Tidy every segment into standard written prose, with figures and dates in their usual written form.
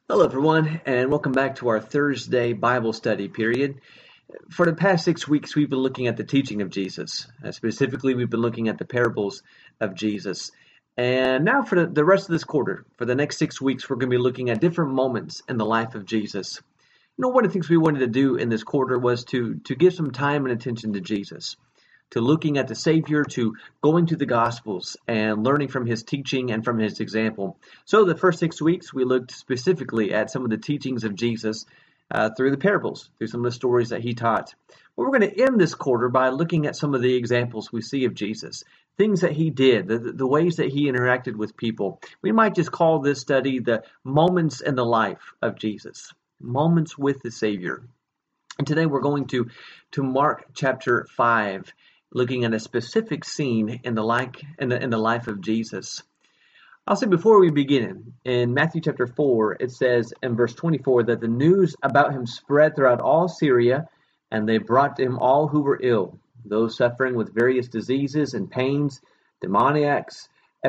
Hello, everyone, and welcome back to our Thursday Bible study period. For the past 6 weeks, we've been looking at the teaching of Jesus. Specifically, we've been looking at the parables of Jesus. And now for the rest of this quarter, for the next 6 weeks, we're going to be looking at different moments in the life of Jesus. One of the things we wanted to do in this quarter was to give some time and attention to Jesus, to looking at the Savior, to going to the Gospels and learning from his teaching and from his example. So the first 6 weeks, we looked specifically at some of the teachings of Jesus through the parables, through some of the stories that he taught. Well, we're going to end this quarter by looking at some of the examples we see of Jesus, things that he did, the ways that he interacted with people. We might just call this study the moments in the life of Jesus, moments with the Savior. And today we're going to Mark chapter 5, looking at a specific scene in the life of Jesus. I'll say before we begin, in Matthew chapter 4, it says in verse 24 that the news about him spread throughout all Syria, and they brought to him all who were ill, those suffering with various diseases and pains, demoniacs,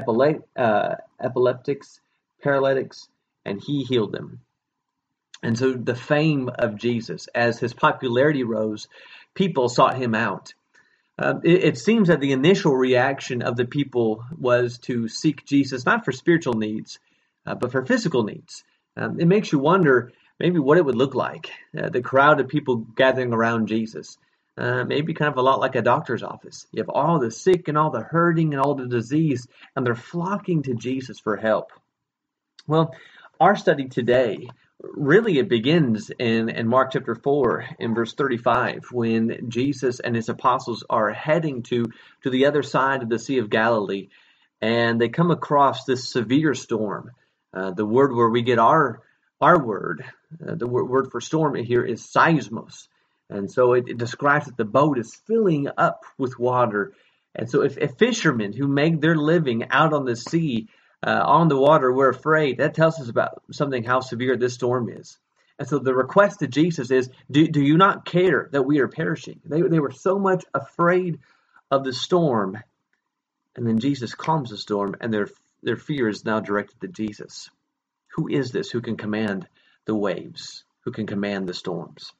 epileptics, paralytics, and he healed them. And so the fame of Jesus, as his popularity rose, people sought him out. It seems that the initial reaction of the people was to seek Jesus, not for spiritual needs, but for physical needs. It makes you wonder maybe what it would look like, the crowd of people gathering around Jesus. Maybe kind of a lot like a doctor's office. You have all the sick and all the hurting and all the disease, and they're flocking to Jesus for help. Well, our study today, really it begins in Mark chapter 4 in verse 35 when Jesus and his apostles are heading to the other side of the Sea of Galilee, and they come across this severe storm. The word where we get our word, the word for storm here is seismos. And so it describes that the boat is filling up with water. And so if fishermen who make their living out on the sea, on the water, we're afraid, that tells us about something, how severe this storm is. And so the request to Jesus is, do you not care that we are perishing? They were so much afraid of the storm. And then Jesus calms the storm, and their fear is now directed to Jesus. Who is this who can command the waves, who can command the storms?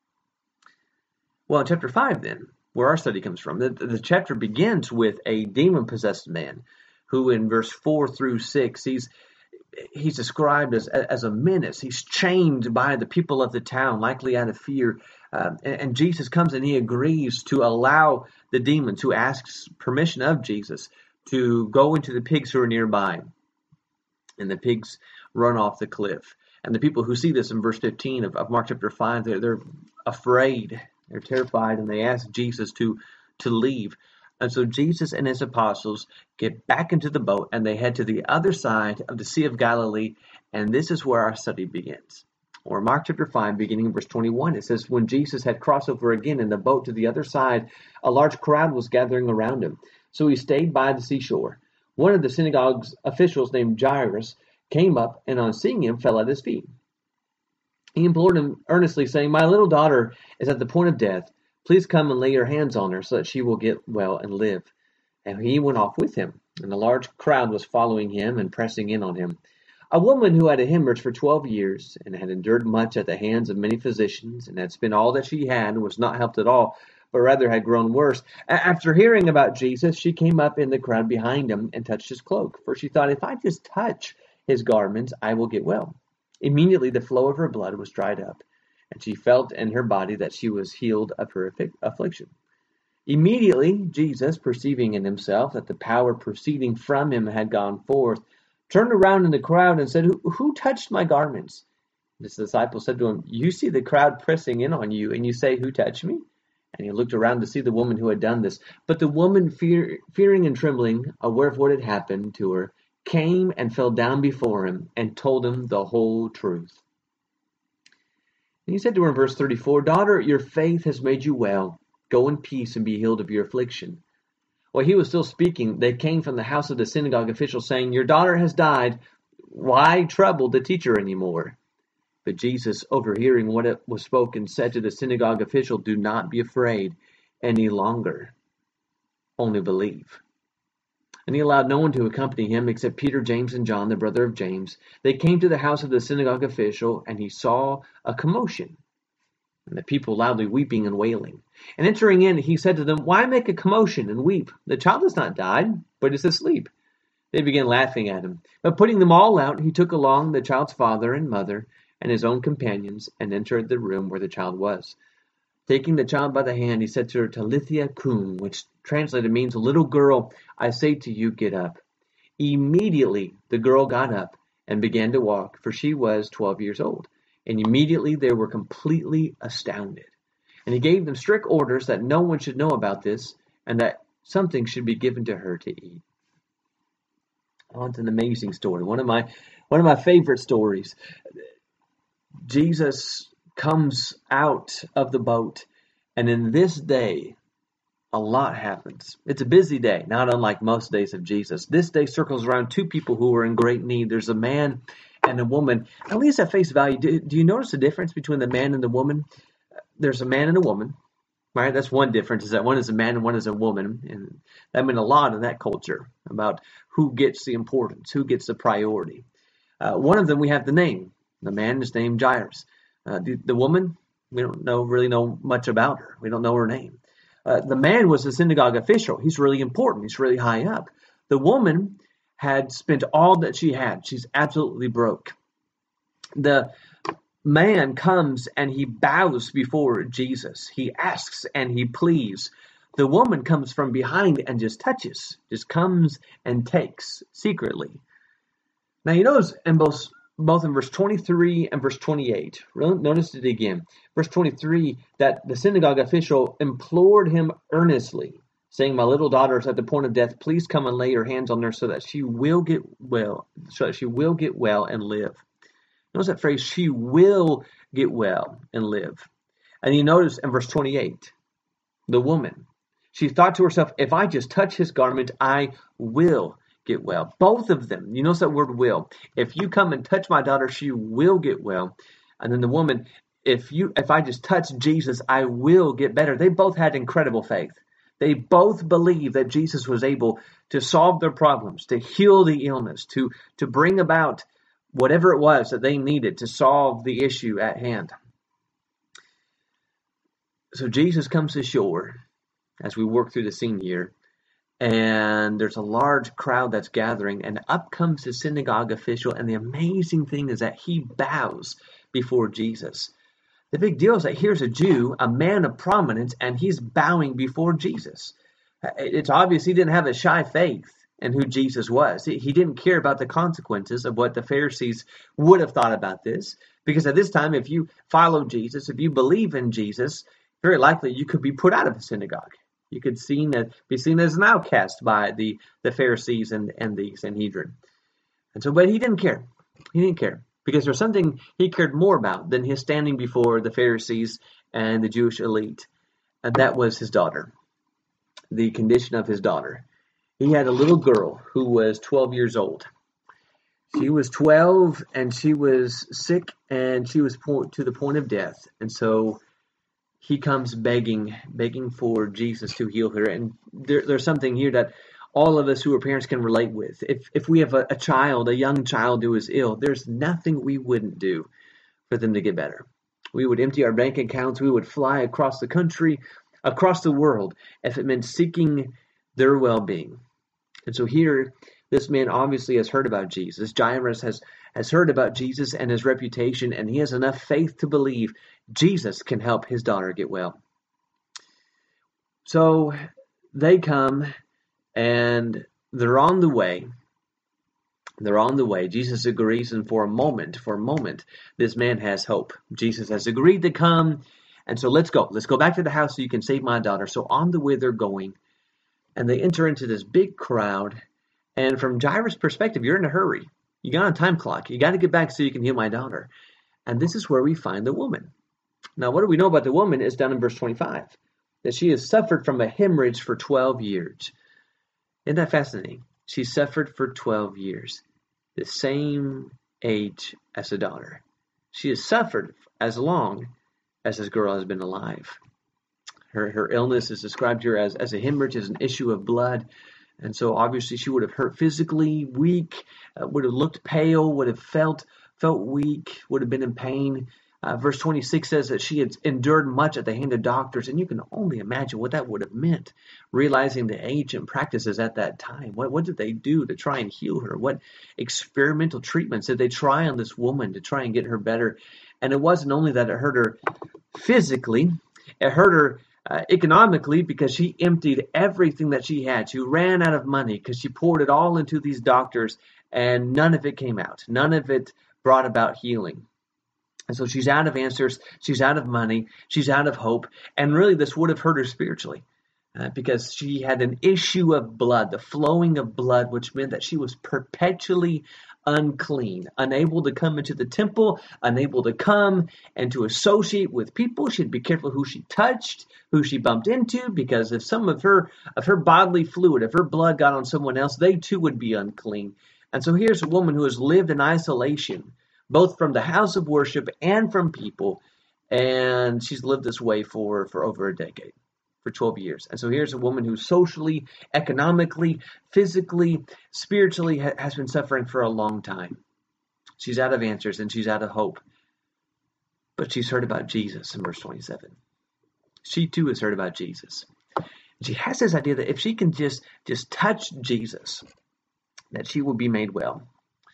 Well, in chapter 5 then, where our study comes from, the chapter begins with a demon-possessed man who in verse 4 through 6, he's described as a menace. He's chained by the people of the town, likely out of fear. And Jesus comes and he agrees to allow the demons, who asks permission of Jesus, to go into the pigs who are nearby. And the pigs run off the cliff. And the people who see this in verse 15 of Mark chapter 5, they're afraid, they're terrified, and they ask Jesus to leave. And so Jesus and his apostles get back into the boat and they head to the other side of the Sea of Galilee. And this is where our study begins. Or Mark chapter 5, beginning in verse 21, it says, when Jesus had crossed over again in the boat to the other side, a large crowd was gathering around him. So he stayed by the seashore. One of the synagogue's officials named Jairus came up and on seeing him fell at his feet. He implored him earnestly, saying, my little daughter is at the point of death. Please come and lay your hands on her so that she will get well and live. And he went off with him, and a large crowd was following him and pressing in on him. A woman who had a hemorrhage for 12 years and had endured much at the hands of many physicians and had spent all that she had and was not helped at all, but rather had grown worse. After hearing about Jesus, she came up in the crowd behind him and touched his cloak, for she thought, if I just touch his garments, I will get well. Immediately the flow of her blood was dried up, and she felt in her body that she was healed of her affliction. Immediately, Jesus, perceiving in himself that the power proceeding from him had gone forth, turned around in the crowd and said, Who touched my garments? His disciples said to him, you see the crowd pressing in on you, and you say, who touched me? And he looked around to see the woman who had done this. But the woman, fearing and trembling, aware of what had happened to her, came and fell down before him and told him the whole truth. And he said to her in verse 34, daughter, your faith has made you well. Go in peace and be healed of your affliction. While he was still speaking, they came from the house of the synagogue official, saying, your daughter has died. Why trouble the teacher anymore? But Jesus, overhearing what was spoken, said to the synagogue official, do not be afraid any longer. Only believe. And he allowed no one to accompany him except Peter, James, and John, the brother of James. They came to the house of the synagogue official, and he saw a commotion, and the people loudly weeping and wailing. And entering in, he said to them, "Why make a commotion and weep? The child has not died, but is asleep." They began laughing at him. But putting them all out, he took along the child's father and mother and his own companions, and entered the room where the child was. Taking the child by the hand, he said to her, "Talitha cum," which translated means, "Little girl, I say to you, get up." Immediately the girl got up and began to walk, for she was 12 years old. And immediately they were completely astounded. And he gave them strict orders that no one should know about this, and that something should be given to her to eat. Oh, it's an amazing story. One of my favorite stories. Jesus comes out of the boat, and in this day, a lot happens. It's a busy day, not unlike most days of Jesus. This day circles around two people who are in great need. There's a man and a woman. At least at face value, do you notice the difference between the man and the woman? There's a man and a woman, right? That's one difference, is that one is a man and one is a woman. And that meant a lot in that culture about who gets the importance, who gets the priority. One of them, we have the name. The man is named Jairus. The woman, we don't really know much about her. We don't know her name. The man was a synagogue official. He's really important. He's really high up. The woman had spent all that she had. She's absolutely broke. The man comes and he bows before Jesus. He asks and he pleads. The woman comes from behind and just touches, just comes and takes secretly. Now you notice in both in verse 23 and verse 28. Notice it again. Verse 23, that the synagogue official implored him earnestly, saying, "My little daughter is at the point of death. Please come and lay your hands on her so that she will get well, and live." Notice that phrase, "she will get well and live." And you notice in verse 28, the woman, she thought to herself, "If I just touch his garment, I will get well." Both of them, you notice that word "will." If you come and touch my daughter, she will get well. And then the woman, if I just touch Jesus, I will get better. They both had incredible faith. They both believed that Jesus was able to solve their problems, to heal the illness, to bring about whatever it was that they needed to solve the issue at hand. So Jesus comes ashore as we work through the scene here. And there's a large crowd that's gathering, and up comes the synagogue official, and the amazing thing is that he bows before Jesus. The big deal is that here's a Jew, a man of prominence, and he's bowing before Jesus. It's obvious he didn't have a shy faith in who Jesus was. He didn't care about the consequences of what the Pharisees would have thought about this, because at this time, if you follow Jesus, if you believe in Jesus, very likely you could be put out of the synagogue. You could be seen as an outcast by the Pharisees and the Sanhedrin. And so, but he didn't care. He didn't care because there's something he cared more about than his standing before the Pharisees and the Jewish elite. And that was his daughter, the condition of his daughter. He had a little girl who was 12 years old. She was 12 and she was sick and she was to the point of death. And so he comes begging for Jesus to heal her. And there's something here that all of us who are parents can relate with. If we have a young child who is ill, there's nothing we wouldn't do for them to get better. We would empty our bank accounts. We would fly across the country, across the world, if it meant seeking their well-being. And so here, this man obviously has heard about Jesus. Jairus has heard about Jesus and his reputation, and he has enough faith to believe Jesus can help his daughter get well. So they come and they're on the way. They're on the way. Jesus agrees, and for a moment, this man has hope. Jesus has agreed to come, and so let's go. Let's go back to the house so you can save my daughter. So on the way they're going, and they enter into this big crowd. And from Jairus' perspective, you're in a hurry. You got a time clock. You got to get back so you can heal my daughter. And this is where we find the woman. Now, what do we know about the woman is down in verse 25, that she has suffered from a hemorrhage for 12 years. Isn't that fascinating? She suffered for 12 years, the same age as the daughter. She has suffered as long as this girl has been alive. Her illness is described here as a hemorrhage, as an issue of blood. And so obviously she would have hurt physically, weak, would have looked pale, would have felt weak, would have been in pain. Verse 26 says that she had endured much at the hand of doctors, and you can only imagine what that would have meant, realizing the ancient practices at that time. What did they do to try and heal her? What experimental treatments did they try on this woman to try and get her better? And it wasn't only that it hurt her physically, it hurt her economically, because she emptied everything that she had. She ran out of money because she poured it all into these doctors, and none of it came out. None of it brought about healing. And so she's out of answers, she's out of money, she's out of hope, and really this would have hurt her spiritually because she had an issue of blood, the flowing of blood, which meant that she was perpetually unclean, unable to come into the temple, unable to come and to associate with people. She'd be careful who she touched, who she bumped into, because if some of her bodily fluid, if her blood got on someone else, they too would be unclean. And so here's a woman who has lived in isolation, both from the house of worship and from people, and she's lived this way for over a decade, for 12 years. And so here's a woman who socially, economically, physically, spiritually has been suffering for a long time. She's out of answers and she's out of hope. But she's heard about Jesus in verse 27. She too has heard about Jesus. She has this idea that if she can just touch Jesus, that she will be made well.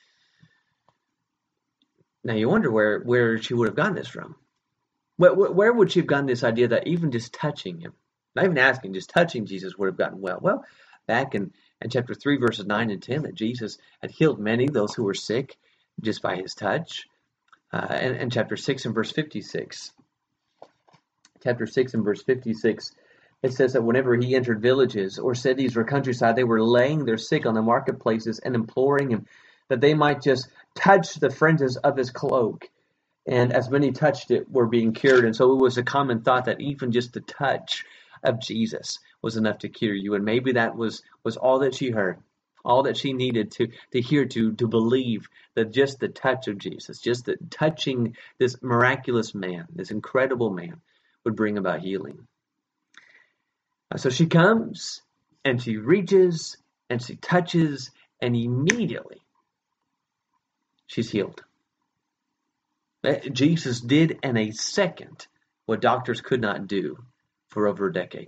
Now you wonder where she would have gotten this from. Where would she have gotten this idea that even just touching him, not even asking, just touching Jesus would have gotten well? Well, back in chapter 3, verses 9 and 10, that Jesus had healed many, those who were sick, just by his touch. And chapter 6 and verse 56. Chapter 6 and verse 56, it says that whenever he entered villages or cities or countryside, they were laying their sick on the marketplaces and imploring him that they might just touch the fringes of his cloak. And as many touched it, were being cured. And so it was a common thought that even just the touch of Jesus was enough to cure you. And maybe that was all that she heard, all that she needed to hear, to believe that just the touch of Jesus, just the touching this miraculous man, this incredible man, would bring about healing. So she comes and she reaches and she touches, and immediately she's healed. Jesus did in a second what doctors could not do for over a decade.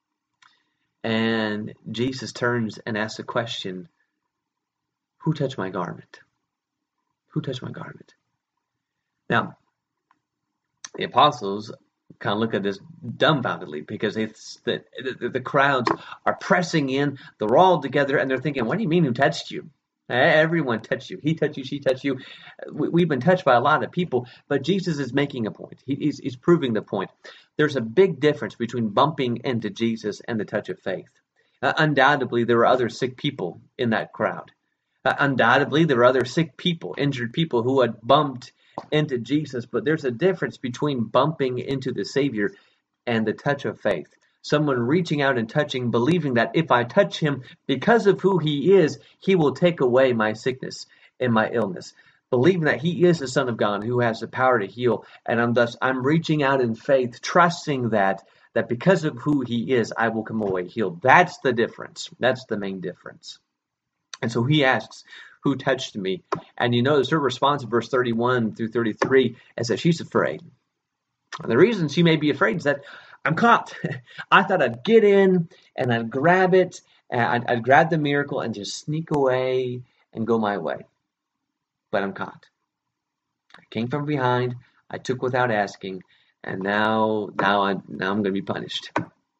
And Jesus turns and asks a question, who touched my garment? Who touched my garment? Now, the apostles kind of look at this dumbfoundedly, because it's the crowds are pressing in, they're all together, and they're thinking, what do you mean who touched you? Everyone touched you. He touched you, she touched you. We've been touched by a lot of people, but Jesus is making a point. He's proving the point. There's a big difference between bumping into Jesus and the touch of faith. Undoubtedly, there were other sick people in that crowd. Undoubtedly, there were other sick people, injured people who had bumped into Jesus, but there's a difference between bumping into the Savior and the touch of faith. Someone reaching out and touching, believing that if I touch him because of who he is, he will take away my sickness and my illness. Believing that he is the Son of God who has the power to heal. And I'm reaching out in faith, trusting that because of who he is, I will come away healed. That's the difference. That's the main difference. And so he asks, who touched me? And you notice her response in verse 31 through 33 is that she's afraid. And the reason she may be afraid is that I'm caught. I thought I'd get in and I'd grab it, and I'd grab the miracle and just sneak away and go my way. But I'm caught. I came from behind, I took without asking, and now I'm going to be punished.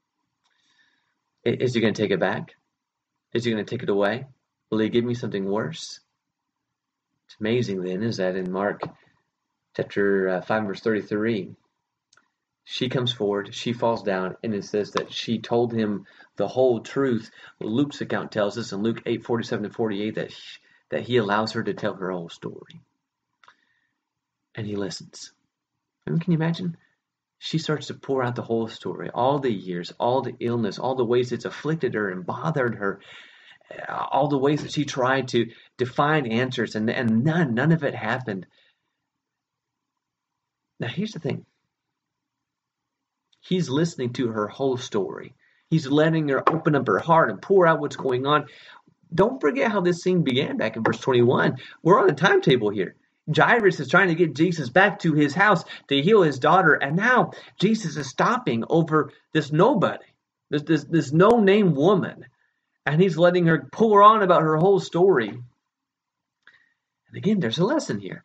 Is he going to take it back? Is he going to take it away? Will he give me something worse? It's amazing then is that in Mark chapter 5 verse 33, she comes forward, she falls down, and it says that she told him the whole truth. Luke's account tells us in Luke 8:47 and 48 that he allows her to tell her whole story. And he listens. I mean, can you imagine? She starts to pour out the whole story, all the years, all the illness, all the ways it's afflicted her and bothered her, all the ways that she tried to find answers, and none of it happened. Now, here's the thing. He's listening to her whole story. He's letting her open up her heart and pour out what's going on. Don't forget how this scene began back in verse 21. We're on a timetable here. Jairus is trying to get Jesus back to his house to heal his daughter, and now Jesus is stopping over this nobody, this no-name woman, and he's letting her pour on about her whole story. And again, there's a lesson here.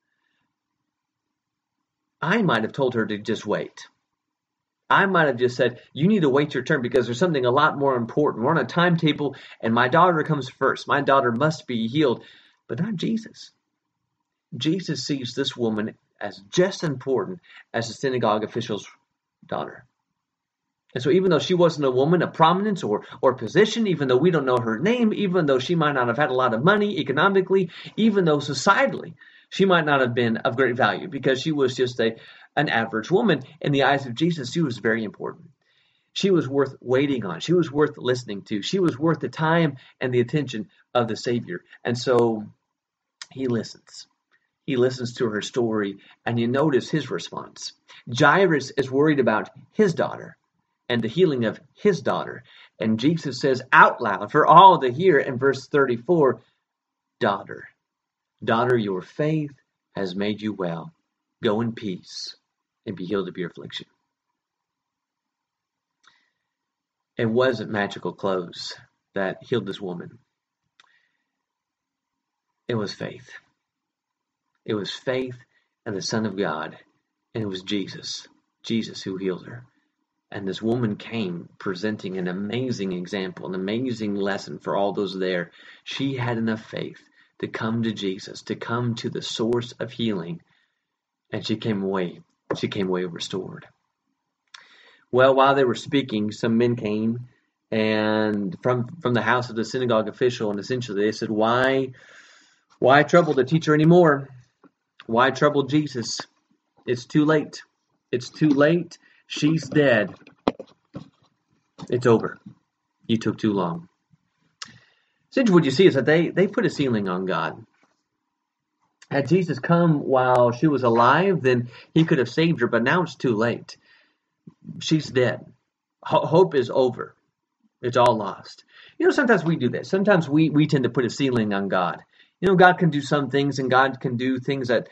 I might have told her to just wait. I might have just said, you need to wait your turn because there's something a lot more important. We're on a timetable and my daughter comes first. My daughter must be healed, but not Jesus. Jesus sees this woman as just important as the synagogue official's daughter. And so even though she wasn't a woman of prominence or position, even though we don't know her name, even though she might not have had a lot of money economically, even though societally she might not have been of great value because she was just an average woman, in the eyes of Jesus, she was very important. She was worth waiting on. She was worth listening to. She was worth the time and the attention of the Savior. And so he listens. He listens to her story, and you notice his response. Jairus is worried about his daughter and the healing of his daughter. And Jesus says out loud for all to hear in verse 34, Daughter, your faith has made you well. Go in peace and be healed of your affliction. It wasn't magical clothes that healed this woman. It was faith. It was faith in the Son of God, and it was Jesus who healed her. And this woman came presenting an amazing example, an amazing lesson for all those there. She had enough faith to come to Jesus, to come to the source of healing, and she came away restored. Well, while they were speaking, some men came and from the house of the synagogue official, and essentially they said, Why trouble the teacher anymore? Why trouble Jesus? It's too late. It's too late. She's dead. It's over. You took too long. Essentially what you see is that they put a ceiling on God. Had Jesus come while she was alive, then he could have saved her, but now it's too late. She's dead. Hope is over. It's all lost. Sometimes we do this. Sometimes we tend to put a ceiling on God. God can do some things, and God can do things that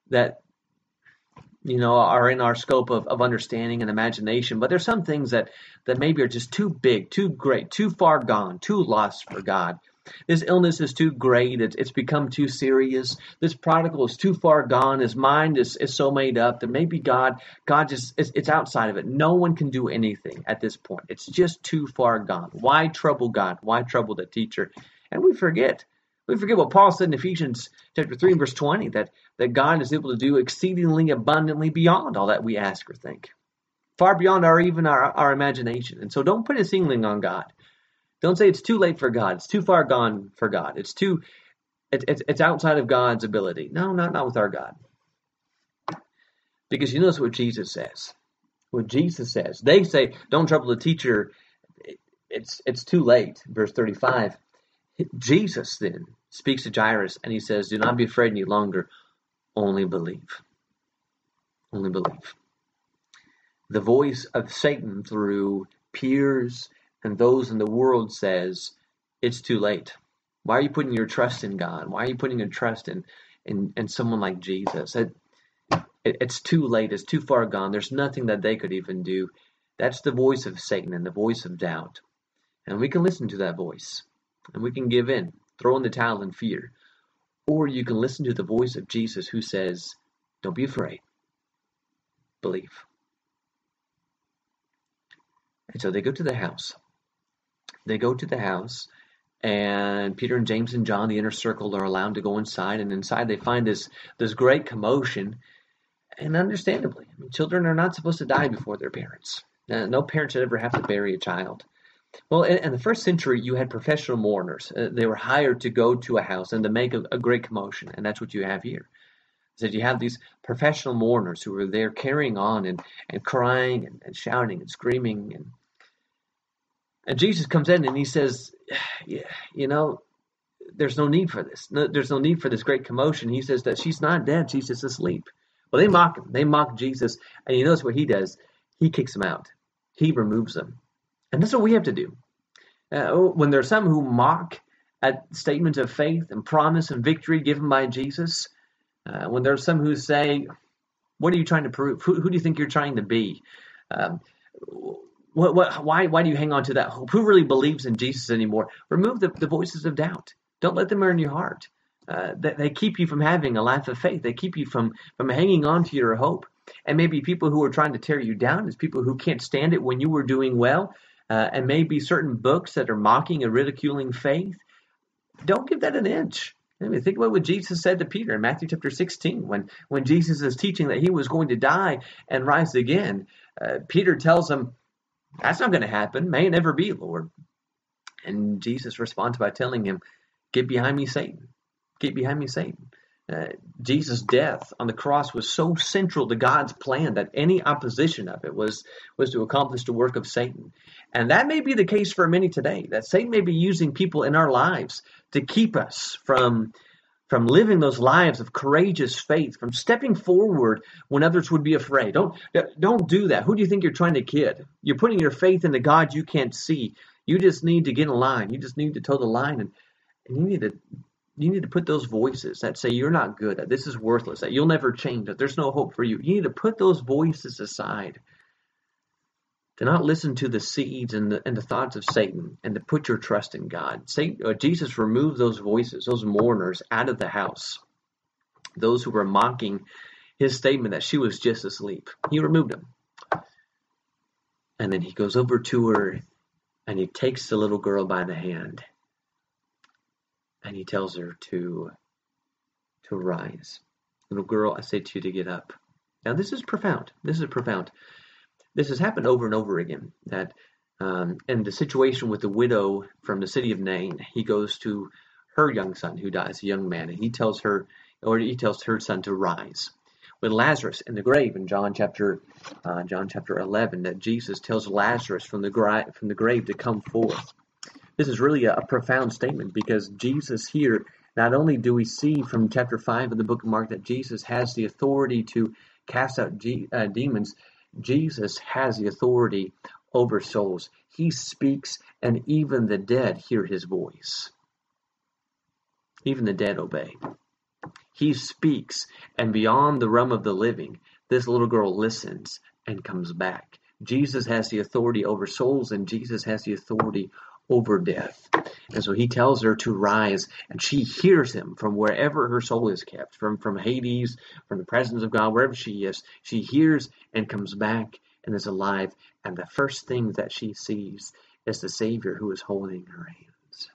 are in our scope of understanding and imagination. But there's some things that maybe are just too big, too great, too far gone, too lost for God. This illness is too great. It's become too serious. This prodigal is too far gone. His mind is so made up that maybe God just, it's outside of it. No one can do anything at this point. It's just too far gone. Why trouble God? Why trouble the teacher? And we forget what Paul said in Ephesians chapter 3 verse 20, that God is able to do exceedingly abundantly beyond all that we ask or think. Far beyond our imagination. And so don't put a ceiling on God. Don't say it's too late for God. It's too far gone for God. It's outside of God's ability. No, not with our God. Because you notice what Jesus says. What Jesus says. They say, don't trouble the teacher. It's too late. Verse 35. Jesus then speaks to Jairus and he says, do not be afraid any longer. Only believe. Only believe. The voice of Satan through peers and those in the world says, it's too late. Why are you putting your trust in God? Why are you putting your trust in someone like Jesus? It's too late. It's too far gone. There's nothing that they could even do. That's the voice of Satan and the voice of doubt. And we can listen to that voice. And we can give in, throw in the towel in fear. Or you can listen to the voice of Jesus who says, don't be afraid. Believe. And so they go to the house. And Peter and James and John, the inner circle, are allowed to go inside. And inside they find this great commotion. And understandably, children are not supposed to die before their parents. No parent should ever have to bury a child. Well, in the first century, you had professional mourners. They were hired to go to a house and to make a great commotion. And that's what you have here. So you have these professional mourners who are there carrying on and crying and shouting and screaming. And Jesus comes in and he says, there's no need for this. There's no need for this great commotion. He says that she's not dead. She's just asleep. Well, they mock him. They mock Jesus. And you notice what he does. He kicks them out. He removes them. And that's what we have to do. When there are some who mock at statements of faith and promise and victory given by Jesus, when there are some who say, what are you trying to prove? Who do you think you're trying to be? Um, why do you hang on to that hope? Who really believes in Jesus anymore? Remove the voices of doubt. Don't let them in your heart. They keep you from having a life of faith. They keep you from hanging on to your hope. And maybe people who are trying to tear you down is people who can't stand it when you were doing well, and maybe certain books that are mocking and ridiculing faith. Don't give that an inch. I mean, think about what Jesus said to Peter in Matthew chapter 16, when Jesus is teaching that he was going to die and rise again. Peter tells him, that's not going to happen. May it never be, Lord. And Jesus responds by telling him, get behind me, Satan. Get behind me, Satan. Jesus' death on the cross was so central to God's plan that any opposition of it was to accomplish the work of Satan. And that may be the case for many today, that Satan may be using people in our lives to keep us from living those lives of courageous faith, from stepping forward when others would be afraid. Don't do that. Who do you think you're trying to kid? You're putting your faith in the God you can't see. You just need to get in line. You just need to toe the line, and you need to put those voices that say you're not good, that this is worthless, that you'll never change, that there's no hope for you. You need to put those voices aside, to not listen to the seeds and the thoughts of Satan, and to put your trust in God. Jesus removed those voices, those mourners, out of the house. Those who were mocking his statement that she was just asleep. He removed them. And then he goes over to her, and he takes the little girl by the hand. And he tells her to rise. Little girl, I say to you to get up. Now this is profound. This is profound. This has happened over and over again. That in the situation with the widow from the city of Nain, he goes to her young son who dies, a young man, and he tells her son to rise. With Lazarus in the grave in John chapter 11, that Jesus tells Lazarus from the grave to come forth. This is really a profound statement, because Jesus here, not only do we see from chapter 5 of the book of Mark that Jesus has the authority to cast out demons, Jesus has the authority over souls. He speaks, and even the dead hear his voice. Even the dead obey. He speaks, and beyond the realm of the living, this little girl listens and comes back. Jesus has the authority over souls, and Jesus has the authority over death. And so he tells her to rise, and she hears him from wherever her soul is kept, from Hades, from the presence of God, wherever she is. She hears and comes back and is alive. And the first thing that she sees is the Savior who is holding her hands.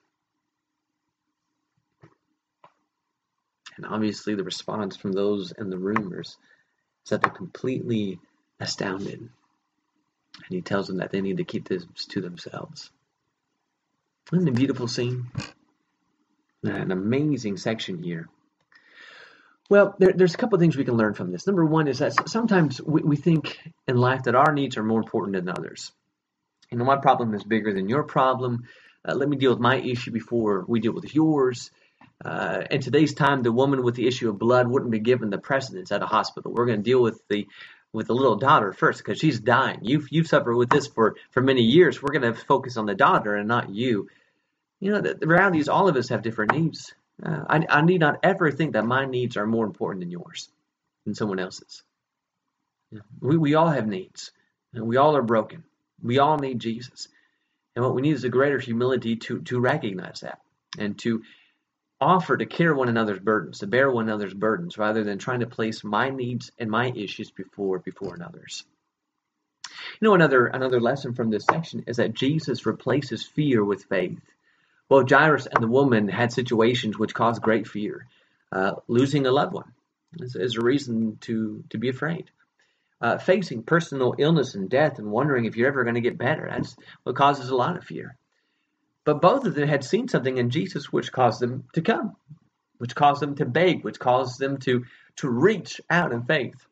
And obviously the response from those in the room is that they're completely astounded. And he tells them that they need to keep this to themselves. Isn't it a beautiful scene? An amazing section here. Well, there's a couple of things we can learn from this. Number one is that sometimes we think in life that our needs are more important than others. You know, my problem is bigger than your problem. Let me deal with my issue before we deal with yours. In today's time, the woman with the issue of blood wouldn't be given the precedence at a hospital. We're going to deal with the little daughter first, because she's dying. You've suffered with this for many years. We're going to focus on the daughter and not you. You know, the reality is all of us have different needs. I need not ever think that my needs are more important than yours, than someone else's. We all have needs, and we all are broken. We all need Jesus. And what we need is a greater humility to recognize that, and to offer to carry one another's burdens, to bear one another's burdens, rather than trying to place my needs and my issues before another's. You know, another lesson from this section is that Jesus replaces fear with faith. Well, Jairus and the woman had situations which caused great fear. Losing a loved one is a reason to be afraid. Facing personal illness and death and wondering if you're ever going to get better, that's what causes a lot of fear. But both of them had seen something in Jesus which caused them to come, which caused them to beg, which caused them to reach out in faith.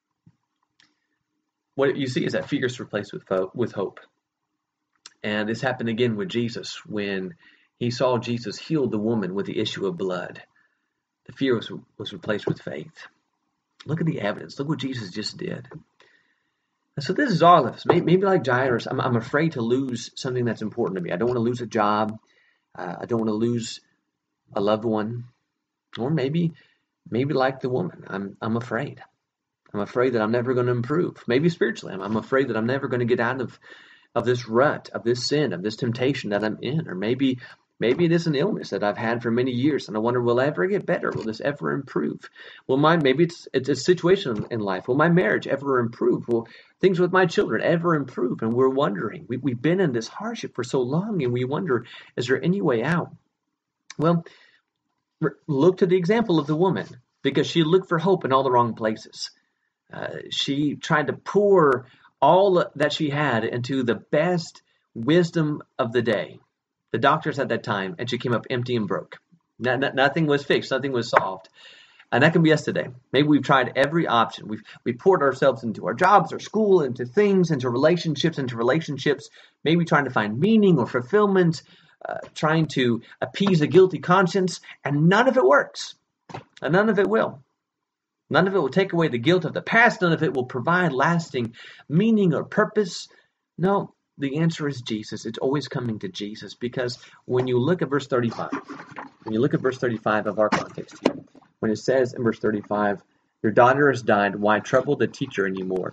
What you see is that fear is replaced with hope. And this happened again with Jesus when he saw Jesus heal the woman with the issue of blood. The fear was replaced with faith. Look at the evidence. Look what Jesus just did. So this is all of us. Maybe like Jairus, I'm afraid to lose something that's important to me. I don't want to lose a job. I don't want to lose a loved one. Or maybe like the woman, I'm afraid. I'm afraid that I'm never going to improve. Maybe spiritually, I'm afraid that I'm never going to get out of this rut, of this sin, of this temptation that I'm in. Or maybe it is an illness that I've had for many years, and I wonder, will I ever get better? Will this ever improve? Maybe it's a situation in life. Will my marriage ever improve? Will things with my children ever improve? And we're wondering. We've been in this hardship for so long, and we wonder, is there any way out? Well, look to the example of the woman, because she looked for hope in all the wrong places. She tried to pour all that she had into the best wisdom of the day, the doctors at that time, and she came up empty and broke. Nothing was fixed. Nothing was solved. And that can be us today. Maybe we've tried every option. We've poured ourselves into our jobs, our school, into things, into relationships, maybe trying to find meaning or fulfillment, trying to appease a guilty conscience, and none of it works. And none of it will. None of it will take away the guilt of the past. None of it will provide lasting meaning or purpose. No, the answer is Jesus. It's always coming to Jesus, because when you look at verse 35, of our context here, when it says in verse 35, your daughter has died, why trouble the teacher anymore?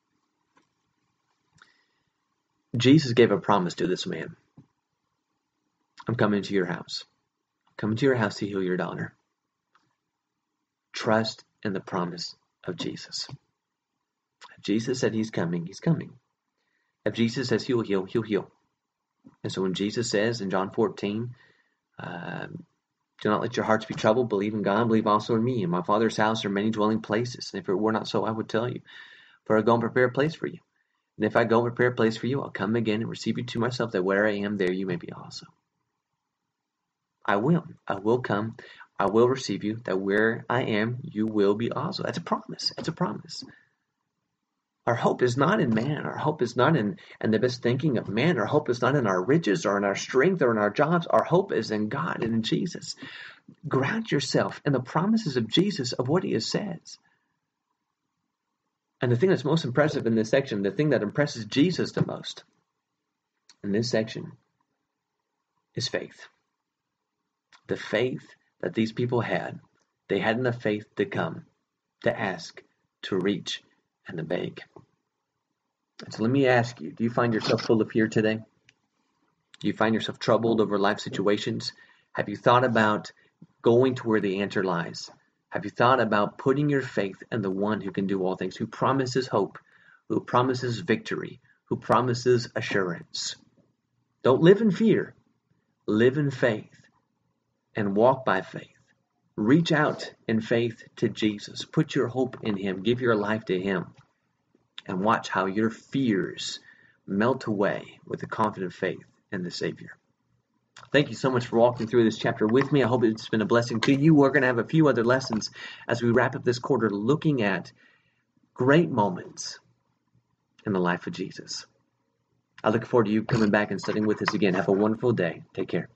Jesus gave a promise to this man. I'm coming to your house. I'm coming to your house to heal your daughter. Trust in the promise of Jesus. If Jesus said he's coming, he's coming. If Jesus says he'll heal, he'll heal. And so when Jesus says in John 14, do not let your hearts be troubled, believe in God, believe also in me. In my Father's house are many dwelling places. And if it were not so, I would tell you. For I go and prepare a place for you. And if I go and prepare a place for you, I'll come again and receive you to myself, that where I am, there you may be also. I will come. I will receive you, that where I am, you will be also. That's a promise. It's a promise. Our hope is not in man. Our hope is not in the best thinking of man. Our hope is not in our riches or in our strength or in our jobs. Our hope is in God and in Jesus. Ground yourself in the promises of Jesus, of what he says. And the thing that's most impressive in this section, the thing that impresses Jesus the most in this section, is faith. The faith that these people had. They had enough faith to come, to ask, to reach, and to beg. And so let me ask you, do you find yourself full of fear today? Do you find yourself troubled over life situations? Have you thought about going to where the answer lies? Have you thought about putting your faith in the one who can do all things, who promises hope, who promises victory, who promises assurance? Don't live in fear. Live in faith and walk by faith. Reach out in faith to Jesus. Put your hope in him. Give your life to him. And watch how your fears melt away with a confident faith in the Savior. Thank you so much for walking through this chapter with me. I hope it's been a blessing to you. We're going to have a few other lessons as we wrap up this quarter, looking at great moments in the life of Jesus. I look forward to you coming back and studying with us again. Have a wonderful day. Take care.